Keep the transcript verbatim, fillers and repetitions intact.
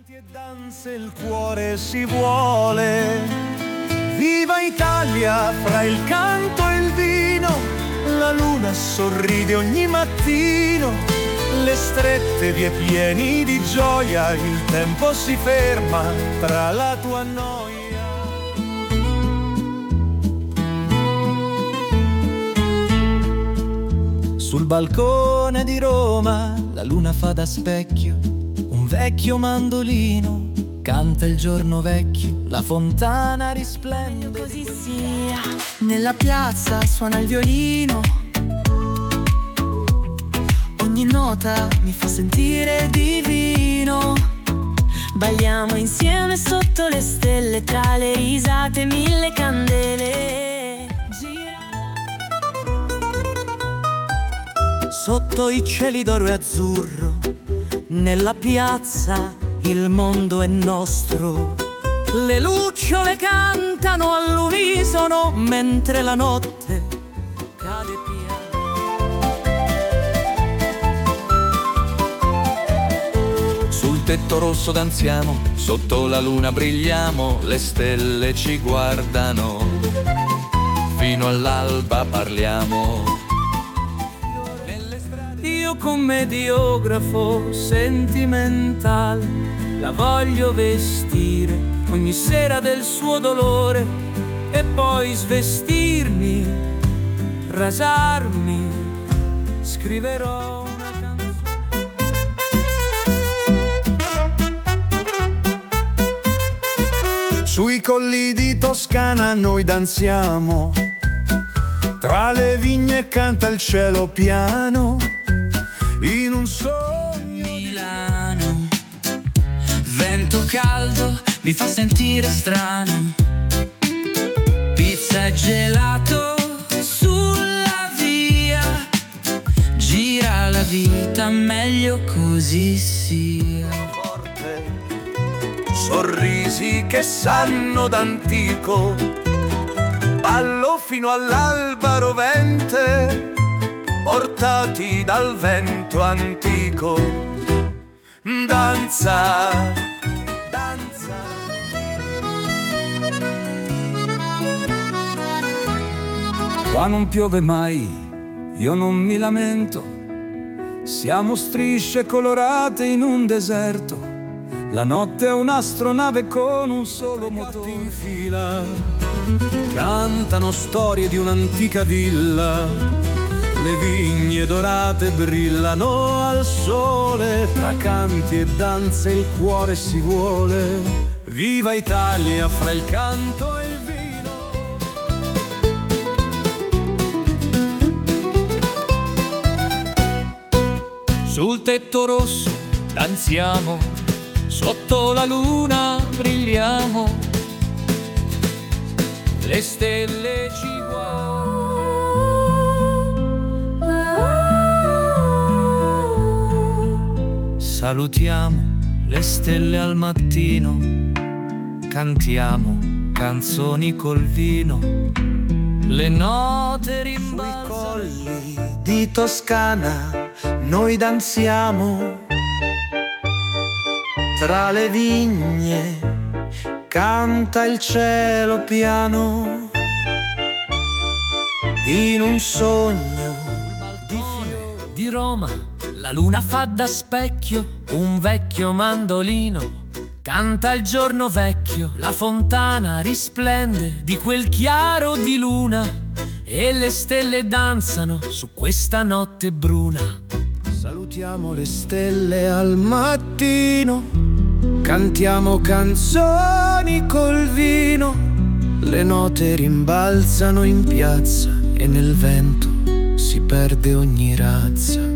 Canti e danze il cuore si vuole. Viva Italia, fra il canto e il vino, la luna sorride ogni mattino, le strette vie pieni di gioia, il tempo si ferma tra la tua noia. Sul balcone di Roma la luna fa da specchio, un vecchio mandolino canta il giorno vecchio, la fontana risplende. Così sia, nella piazza suona il violino, ogni nota mi fa sentire divino. Balliamo insieme sotto le stelle, tra le risate mille candele. Sotto i cieli d'oro e azzurro, nella piazza il mondo è nostro. Le lucciole cantano all'unisono mentre la notte cade piano. Sul tetto rosso danziamo, sotto la luna brilliamo, le stelle ci guardano, fino all'alba parliamo. Io commediografo sentimentale la voglio vestire ogni sera del suo dolore e poi svestirmi, rasarmi, scriverò una canzone. Sui colli di Toscana noi danziamo, tra le vigne canta il cielo piano. In un sogno Milano, vento caldo mi fa sentire strano, pizza e gelato sulla via, gira la vita meglio così sia. Forte, sorrisi che sanno d'antico, ballo fino all'alba rovente, portati dal vento antico. Danza, danza. Qua non piove mai, io non mi lamento, siamo strisce colorate in un deserto. La notte è un'astronave con un solo motore in fila, cantano storie di un'antica villa. Le vigne dorate brillano al sole, tra canti e danze il cuore si vuole. Viva Italia, fra il canto e il vino. Sul tetto rosso danziamo, sotto la luna brilliamo, le stelle ci salutiamo le stelle al mattino, cantiamo canzoni col vino, le note rimbalzano. Sui colli di Toscana noi danziamo, tra le vigne canta il cielo piano. In un sogno di fiori di Roma la luna fa da specchio, un vecchio mandolino canta il giorno vecchio, la fontana risplende di quel chiaro di luna e le stelle danzano su questa notte bruna. Salutiamo le stelle al mattino, cantiamo canzoni col vino, le note rimbalzano in piazza e nel vento si perde ogni razza.